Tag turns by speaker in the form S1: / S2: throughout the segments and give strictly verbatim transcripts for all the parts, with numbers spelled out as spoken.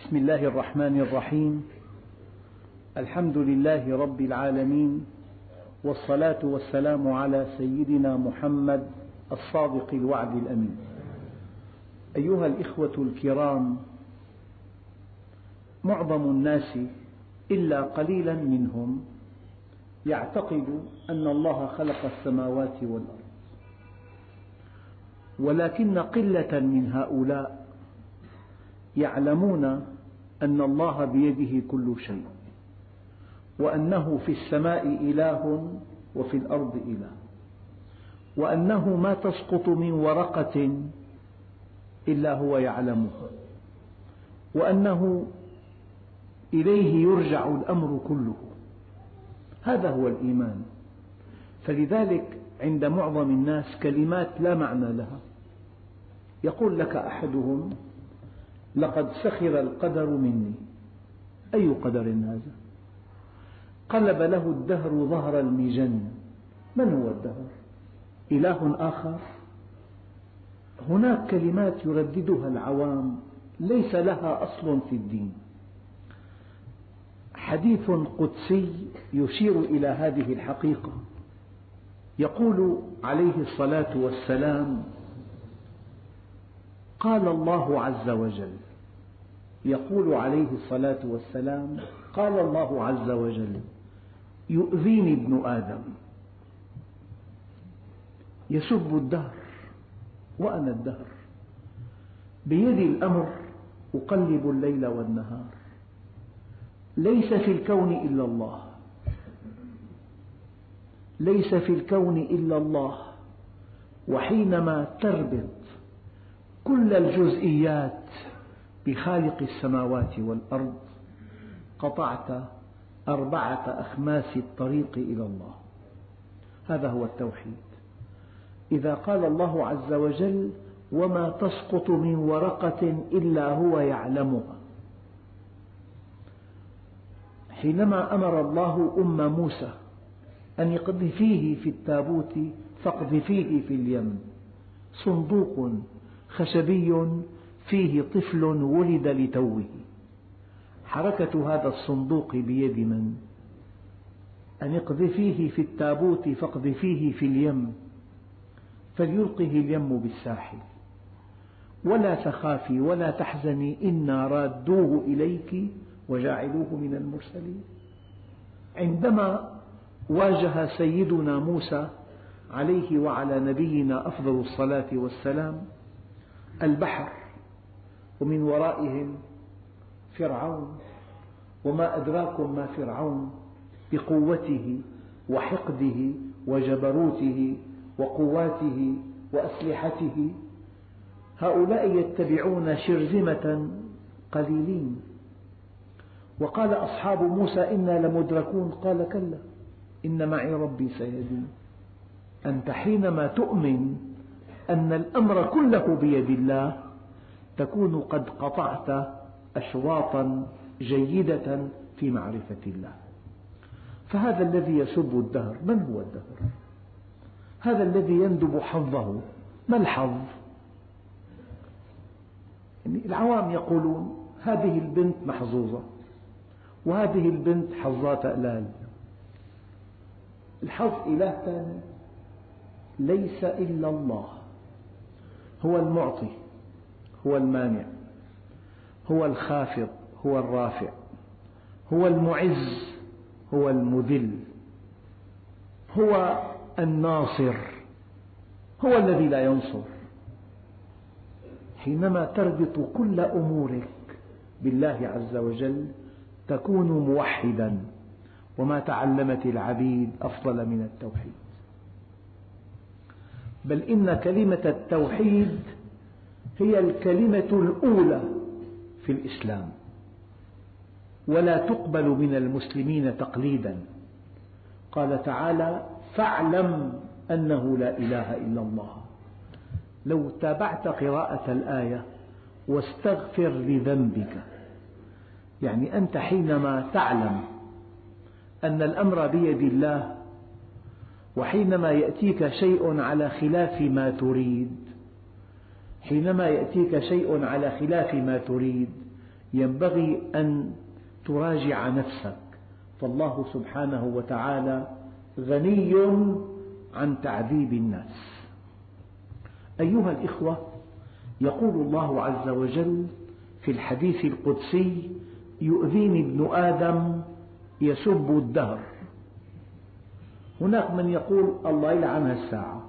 S1: بسم الله الرحمن الرحيم. الحمد لله رب العالمين، والصلاة والسلام على سيدنا محمد الصادق الوعد الأمين. أيها الإخوة الكرام، معظم الناس إلا قليلا منهم يعتقد أن الله خلق السماوات والأرض، ولكن قلة من هؤلاء يعلمون أن الله بيده كل شيء، وأنه في السماء إله وفي الأرض إله، وأنه ما تسقط من ورقة إلا هو يعلمها، وأنه إليه يرجع الأمر كله. هذا هو الإيمان. فلذلك عند معظم الناس كلمات لا معنى لها. يقول لك أحدهم: لقد سخر القدر مني. أي قدر هذا؟ قلب له الدهر ظهر المجن. من هو الدهر؟ إله آخر؟ هناك كلمات يرددها العوام ليس لها أصل في الدين. حديث قدسي يشير إلى هذه الحقيقة. يقول عليه الصلاة والسلام: قال الله عز وجل. يقول عليه الصلاة والسلام: قال الله عز وجل: يؤذيني ابن آدم. يسب الدهر، وأنا الدهر، بيدي الأمر، أقلب الليل والنهار، ليس في الكون إلا الله، ليس في الكون إلا الله. وحينما تربط كل الجزئيات بخالق السماوات والأرض قطعت أربعة أخماس الطريق إلى الله. هذا هو التوحيد. إذا قال الله عز وجل: وما تسقط من ورقة إلا هو يعلمها. حينما أمر الله أم موسى أن يقذفيه في التابوت فاقذفيه في اليم، صندوق خشبي فيه طفل ولد لتوه. حركة هذا الصندوق بيد من؟ أن اقذفيه في التابوت فاقذفيه في اليم فليلقه اليم بالساحل، ولا تخافي ولا تحزني إنا رادوه إليك وجاعلوه من المرسلين. عندما واجه سيدنا موسى عليه وعلى نبينا أفضل الصلاة والسلام البحر، ومن ورائهم فرعون، وما أدراكم ما فرعون بقوته وحقده وجبروته وقواته وأسلحته. هؤلاء يتبعون شرذمة قليلين. وقال أصحاب موسى: إنا لمدركون. قال: كلا إن معي ربي سيهدين. أنت حينما تؤمن أن الأمر كله بيد الله تكون قد قطعت أشواطا جيدة في معرفة الله. فهذا الذي يسب الدهر، من هو الدهر؟ هذا الذي يندب حظه. ما الحظ؟ يعني العوام يقولون: هذه البنت محظوظة، وهذه البنت حظات أقلال. الحظ إله ثاني ليس إلا الله. هو المعطي، هو المانع، هو الخافض، هو الرافع، هو المعز، هو المذل، هو الناصر، هو الذي لا ينصر. حينما تربط كل أمورك بالله عز وجل تكون موحدا. وما تعلمت العبيد أفضل من التوحيد، بل إن كلمة التوحيد هي الكلمة الأولى في الإسلام، ولا تقبل من المسلمين تقليدا. قال تعالى: فاعلم أنه لا إله إلا الله. لو تابعت قراءة الآية: واستغفر لذنبك، يعني أنت حينما تعلم أن الأمر بيد الله، وحينما يأتيك شيء على خلاف ما تريد، حينما يأتيك شيء على خلاف ما تريد ينبغي أن تراجع نفسك، فالله سبحانه وتعالى غني عن تعذيب الناس. أيها الإخوة، يقول الله عز وجل في الحديث القدسي: يؤذيني ابن آدم يسب الدهر. هناك من يقول الله يلعن الساعة.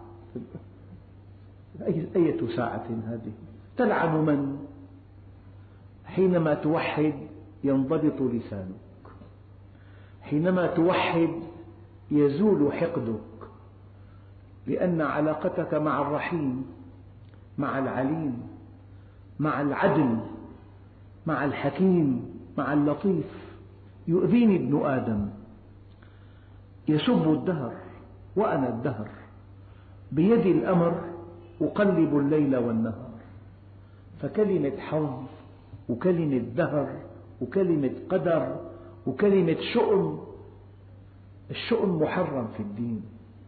S1: أية ساعة هذه؟ تلعن من؟ حينما توحد ينضبط لسانك، حينما توحد يزول حقدك، لأن علاقتك مع الرحيم، مع العليم، مع العدل، مع الحكيم، مع اللطيف. يؤذيني ابن آدم يسب الدهر وأنا الدهر، بيدي الأمر أقلب الليل والنهار. فكلمة حظ وكلمة دهر وكلمة قدر وكلمة شؤم، الشؤم محرم في الدين.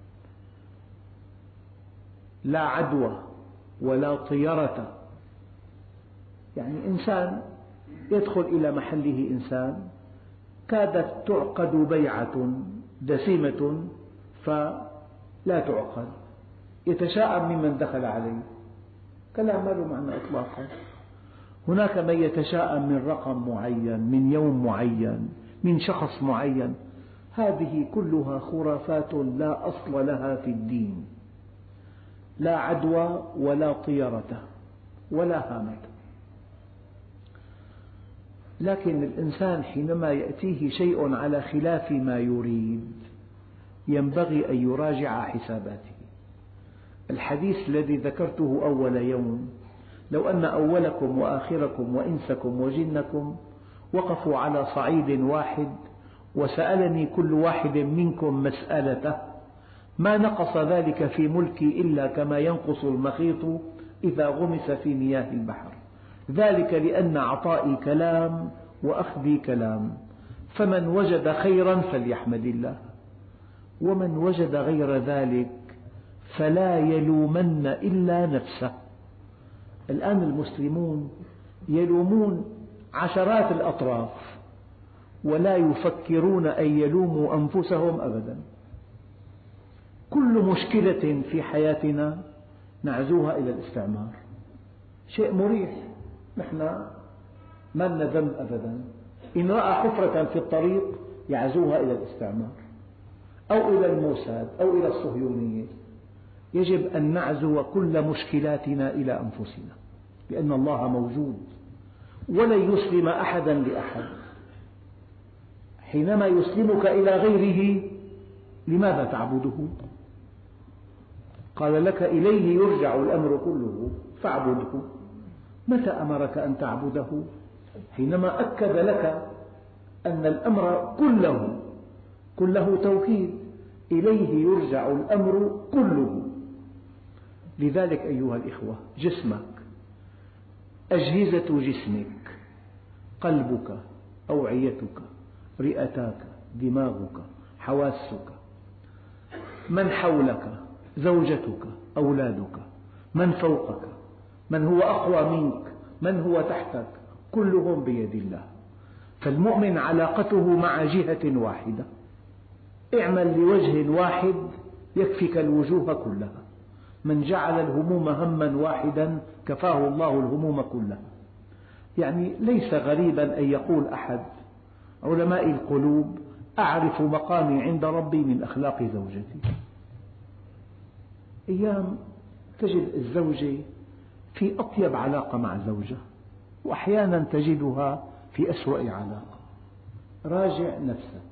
S1: لا عدوى ولا طيرة. يعني إنسان يدخل إلى محله إنسان كادت تعقد بيعة دسمة فلا تعقد، يتشاءم ممن دخل عليه، كلام ما له معنى إطلاقا. هناك من يتشاءم من رقم معين، من يوم معين، من شخص معين. هذه كلها خرافات لا أصل لها في الدين. لا عدوى ولا طيرة ولا هامة. لكن الإنسان حينما يأتيه شيء على خلاف ما يريد ينبغي أن يراجع حساباته. الحديث الذي ذكرته أول يوم: لو أن أولكم وآخركم وإنسكم وجنكم وقفوا على صعيد واحد وسألني كل واحد منكم مسألته ما نقص ذلك في ملكي إلا كما ينقص المخيط إذا غمس في مياه البحر، ذلك لأن عطائي كلام وأخذي كلام، فمن وجد خيرا فليحمد الله، ومن وجد غير ذلك فلا يلومن إلا نفسه. الآن المسلمون يلومون عشرات الأطراف ولا يفكرون أن يلوموا أنفسهم أبدا. كل مشكلة في حياتنا نعزوها إلى الاستعمار. شيء مريح، نحن ما لنا ذنب أبدا. إن رأى حفرة في الطريق يعزوها إلى الاستعمار أو إلى الموساد أو إلى الصهيونية. يجب أن نعزو كل مشكلاتنا إلى أنفسنا، لأن الله موجود ولن يسلم أحدا لأحد. حينما يسلمك إلى غيره لماذا تعبده؟ قال لك إليه يرجع الأمر كله فاعبده. متى أمرك أن تعبده؟ حينما أكد لك أن الأمر كله كله توكيد، إليه يرجع الأمر كله. لذلك أيها الإخوة، جسمك، أجهزة جسمك، قلبك، أوعيتك، رئتاك، دماغك، حواسك، من حولك، زوجتك، أولادك، من فوقك، من هو أقوى منك، من هو تحتك، كلهم بيد الله. فالمؤمن علاقته مع جهة واحدة. اعمل لوجه واحد يكفك الوجوه كلها. من جعل الهموم هما واحدا كفاه الله الهموم كلها. يعني ليس غريبا أن يقول أحد علماء القلوب: أعرف مقامي عند ربي من أخلاق زوجتي. أيام تجد الزوجة في أطيب علاقة مع زوجها، وأحيانا تجدها في أسوأ علاقة. راجع نفسك.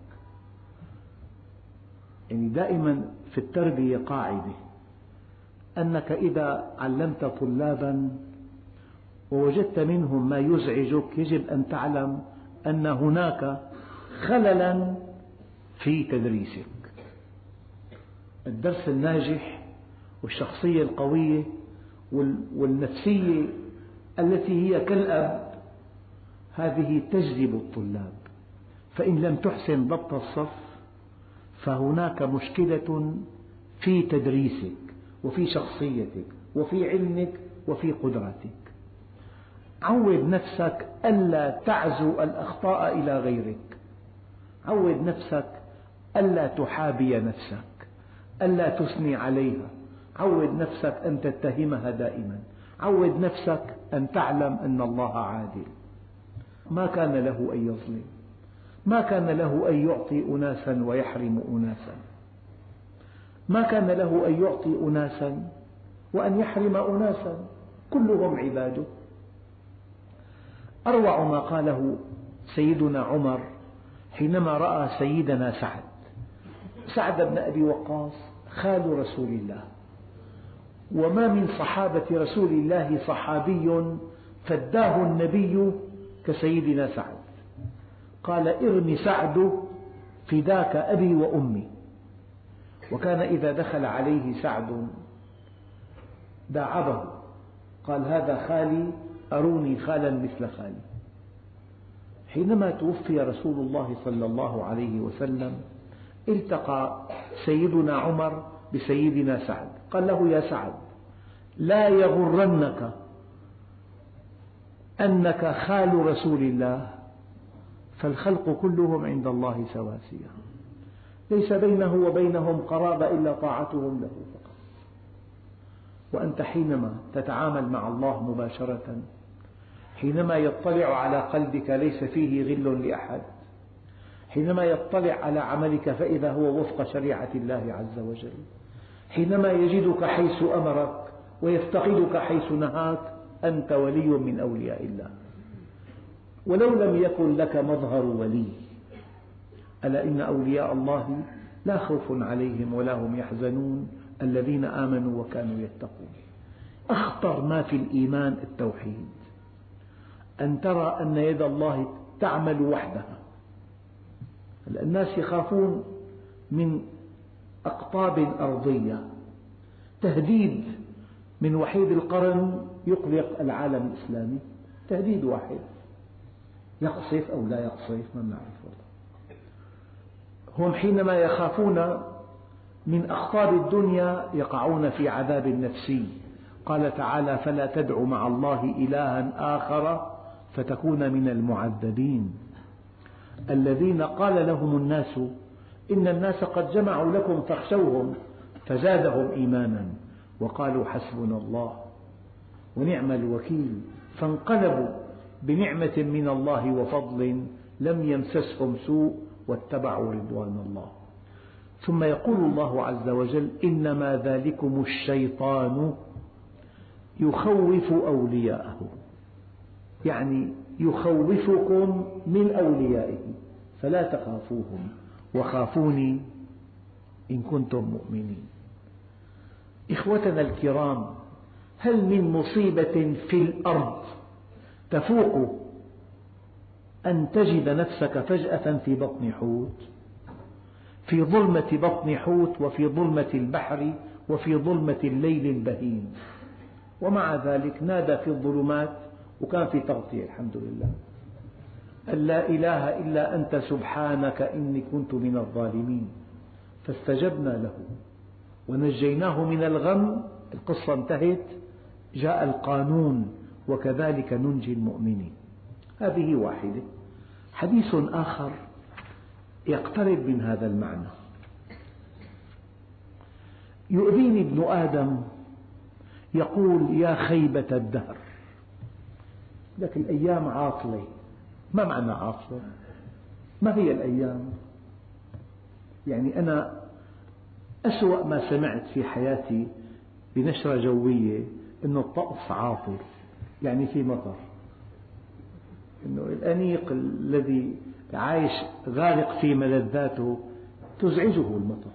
S1: يعني دائما في التربية قاعدة أنك إذا علمت طلابا ووجدت منهم ما يزعجك يجب أن تعلم أن هناك خللا في تدريسك. الدرس الناجح والشخصية القوية والنفسية التي هي كالأب هذه تجذب الطلاب، فإن لم تحسن ضبط الصف فهناك مشكلة في تدريسك وفي شخصيتك وفي علمك وفي قدراتك. عود نفسك ألا تعزو الأخطاء إلى غيرك، عود نفسك ألا تحابي نفسك، ألا تثني عليها، عود نفسك أن تتهمها دائما، عود نفسك أن تعلم أن الله عادل، ما كان له أن يظلم، ما كان له أن يعطي أناسا ويحرم أناسا، ما كان له أن يعطي أناسا وأن يحرم أناسا، كلهم عباده. أروع ما قاله سيدنا عمر حينما رأى سيدنا سعد سعد بن أبي وقاص خال رسول الله، وما من صحابة رسول الله صحابي فداه النبي كسيدنا سعد، قال ارم سعد فداك أبي وأمي. وكان إذا دخل عليه سعد داعبه، قال هذا خالي أروني خالا مثل خالي. حينما توفي رسول الله صلى الله عليه وسلم التقى سيدنا عمر بسيدنا سعد، قال له يا سعد لا يغرنك أنك خال رسول الله، فالخلق كلهم عند الله سواسية، ليس بينه وبينهم قرابة إلا طاعتهم له فقط. وأنت حينما تتعامل مع الله مباشرة، حينما يطلع على قلبك ليس فيه غل لأحد، حينما يطلع على عملك فإذا هو وفق شريعة الله عز وجل، حينما يجدك حيث أمرك ويفتقدك حيث نهاك، أنت ولي من أولياء الله. ولو لم يكن لك مظهر ولي، ألا إن أولياء الله لا خوف عليهم ولا هم يحزنون الذين آمنوا وكانوا يتقون. أخطر ما في الإيمان التوحيد، أن ترى أن يد الله تعمل وحدها. الناس يخافون من أقطاب أرضية، تهديد من وحيد القرن يقلق العالم الإسلامي، تهديد واحد يقصف أو لا يقصف ما نعرف والله. هم حينما يخافون من أخطار الدنيا يقعون في عذاب نفسي. قال تعالى فلا تدع مع الله إلها آخر فتكون من المعذبين. الذين قال لهم الناس إن الناس قد جمعوا لكم فاخشوهم فزادهم إيمانا وقالوا حسبنا الله ونعم الوكيل، فانقلبوا بنعمة من الله وفضل لم يمسسهم سوء واتبعوا رضوان الله. ثم يقول الله عز وجل إنما ذلكم الشيطان يخوف أولياءه، يعني يخوفكم من أوليائه فلا تخافوهم وخافوني إن كنتم مؤمنين. إخوتنا الكرام، هل من مصيبة في الأرض تفوق أن تجد نفسك فجأة في بطن حوت، في ظلمة بطن حوت وفي ظلمة البحر وفي ظلمة الليل البهيم، ومع ذلك نادى في الظلمات وكان في تغطية الحمد لله أن لا إله إلا أنت سبحانك إني كنت من الظالمين، فاستجبنا له ونجيناه من الغم. القصة انتهت، جاء القانون وكذلك ننجي المؤمنين. هذه واحدة. حديث آخر يقترب من هذا المعنى. يؤذيني ابن آدم يقول يا خيبة الدهر، لك الأيام عاطلة. ما معنى عاطلة؟ ما هي الأيام؟ يعني أنا أسوأ ما سمعت في حياتي بنشرة جوية أنه الطقس عاطل، يعني في مطر، أنه الأنيق الذي عايش غارق في ملذاته تزعجه المطر.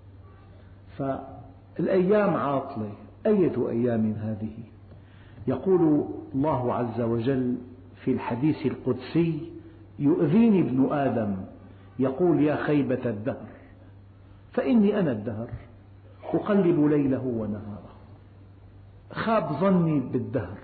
S1: فالأيام عاطلة. أية أيام هذه؟ يقول الله عز وجل في الحديث القدسي يؤذيني ابن آدم يقول يا خيبة الدهر فإني أنا الدهر أقلب ليله ونهاره. خاب ظني بالدهر،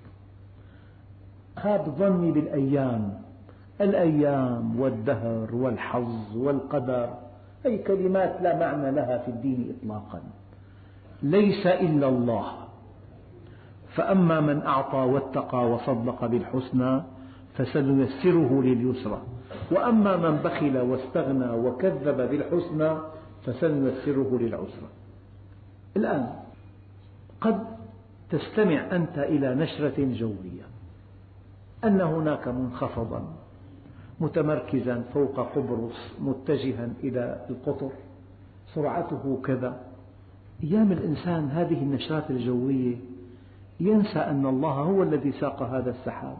S1: خاب ظني بالأيام. الأيام والدهر والحظ والقدر أي كلمات لا معنى لها في الدين إطلاقا. ليس إلا الله، فأما من أعطى واتقى وصدق بالحسنى فسنيسره لليسرى، وأما من بخل واستغنى وكذب بالحسنى فسنيسره للعسرى. الآن قد تستمع أنت إلى نشرة جوية أن هناك منخفضا متمركزا فوق قبرص متجها إلى القطر سرعته كذا. أيام الإنسان هذه النشرات الجوية ينسى أن الله هو الذي ساق هذا السحاب.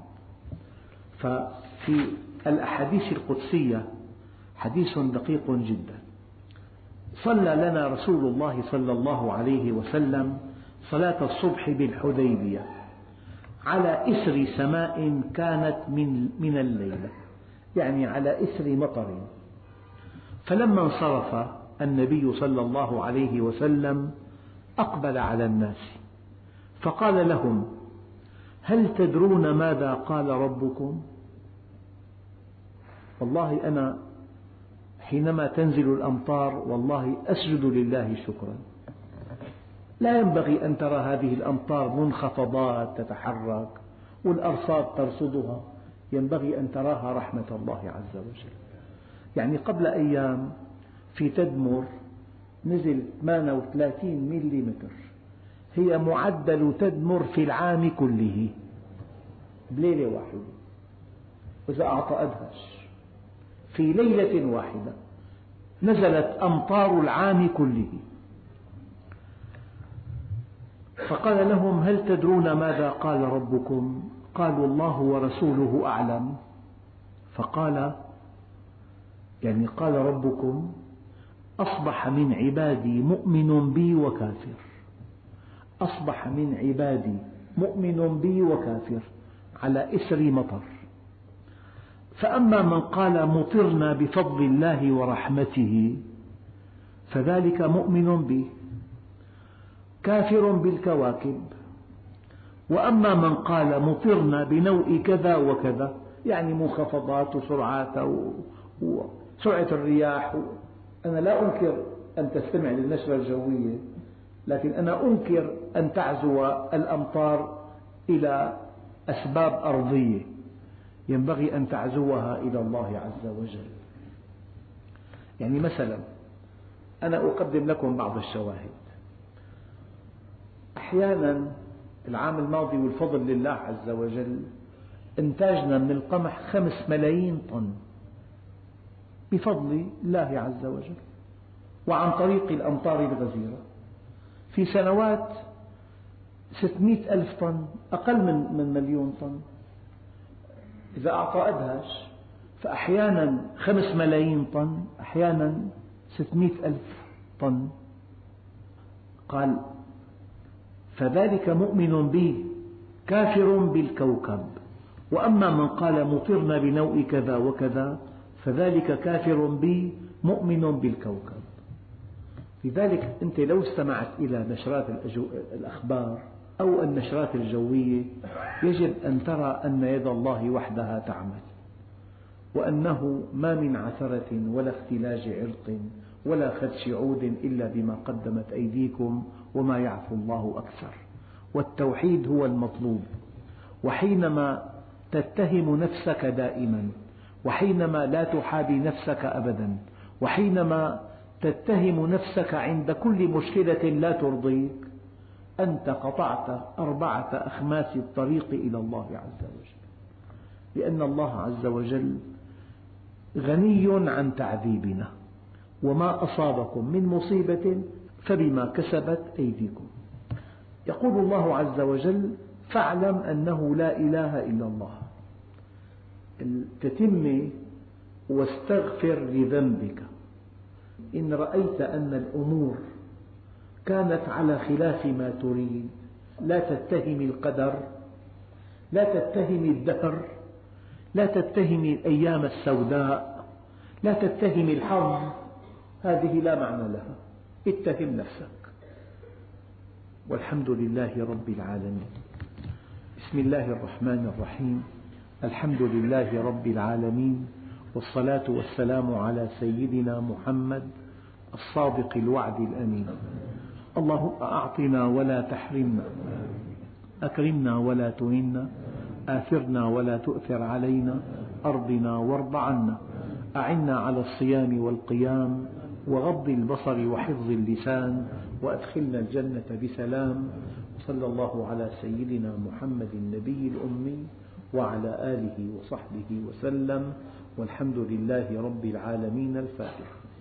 S1: ففي الأحاديث القدسية حديث دقيق جدا. صلى لنا رسول الله صلى الله عليه وسلم صلاة الصبح بالحديبية على إثر سماء كانت من, من الليلة، يعني على إثر مطر. فلما انصرف النبي صلى الله عليه وسلم أقبل على الناس فقال لهم: هل تدرون ماذا قال ربكم؟ والله أنا حينما تنزل الأمطار والله أسجد لله شكرا. لا ينبغي أن ترى هذه الأمطار منخفضات تتحرك والأرصاد ترصدها، ينبغي أن تراها رحمة الله عز وجل. يعني قبل أيام في تدمر نزل ثمانية وثلاثين مليمتر، هي معدل تدمر في العام كله بليلة واحدة، وإذا أعطى أدهش في ليلة واحدة نزلت أمطار العام كله. فقال لهم: هل تدرون ماذا قال ربكم؟ قالوا: الله ورسوله أعلم. فقال: يعني قال ربكم أصبح من عبادي مؤمن بي وكافر، أصبح من عبادي مؤمن بي وكافر على إثر مطر. فأما من قال مطرنا بفضل الله ورحمته فذلك مؤمن بي كافر بالكواكب. وأما من قال مطرنا بنوء كذا وكذا، يعني منخفضات وسرعات وسرعة الرياح. أنا لا أنكر أن تستمع للنشرة الجوية، لكن أنا أنكر أن تعزو الأمطار إلى أسباب أرضية، ينبغي أن تعزوها إلى الله عز وجل. يعني مثلا أنا أقدم لكم بعض الشواهد. أحيانا العام الماضي والفضل لله عز وجل إنتاجنا من القمح خمس ملايين طن بفضل الله عز وجل وعن طريق الأمطار الغزيرة. في سنوات ستمئة ألف طن، أقل من من مليون طن إذا أعطى أدهش. فأحيانا خمس ملايين طن، أحيانا ستمئة ألف طن. قال: فذلك مؤمن بي كافر بالكوكب. وأما من قال مطرنا بنوء كذا وكذا فذلك كافر بي مؤمن بالكوكب. لذلك أنت لو استمعت إلى نشرات الأخبار أو النشرات الجوية يجب أن ترى أن يد الله وحدها تعمل، وأنه ما من عثرة ولا اختلاج عرق ولا خدش عود إلا بما قدمت أيديكم وما يعفو الله أكثر. والتوحيد هو المطلوب. وحينما تتهم نفسك دائما، وحينما لا تحابي نفسك أبدا، وحينما تتهم نفسك عند كل مشكلة لا ترضيك، أنت قطعت أربعة أخماس الطريق إلى الله عز وجل، لأن الله عز وجل غني عن تعذيبنا. وما أصابكم من مصيبة فبما كسبت أيديكم. يقول الله عز وجل: فاعلم أنه لا إله إلا الله. التتمة: واستغفر لذنبك. إن رأيت أن الأمور كانت على خلاف ما تريد لا تتهم القدر، لا تتهم الدهر، لا تتهم الأيام السوداء، لا تتهم الحظ، هذه لا معنى لها، اتهم نفسك. والحمد لله رب العالمين. بسم الله الرحمن الرحيم. الحمد لله رب العالمين، والصلاة والسلام على سيدنا محمد الصادق الوعد الأمين. اللهم أعطنا ولا تحرمنا، أكرمنا ولا تهنا، آثرنا ولا تؤثر علينا، أرضنا وارض عنا، أعنا على الصيام والقيام وغض البصر وحفظ اللسان، وأدخلنا الجنة بسلام. صلى الله على سيدنا محمد النبي الأمي وعلى آله وصحبه وسلم، والحمد لله رب العالمين. الفاتحة.